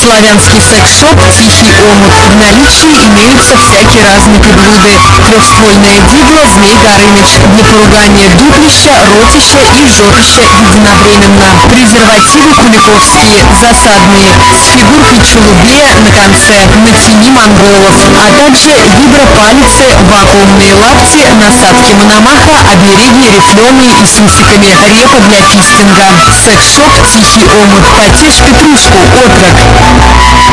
Славянский секс-шоп «Тихий омут». В наличии имеются всякие разные приблуды. Трехствольное дидло «Змей Горыныч» для поругания дуплища, ротища и жопища единовременно. Презервативы куликовские, засадные, с фигуркой чулубея на конце, натяни монголов, а также вибропалицы, вакуумные лапти, насадки мономаха, обереги рифленые и с усиками, репа для фистинга. Секс-шоп «Тихий омут». Потешь петрушку, отрок.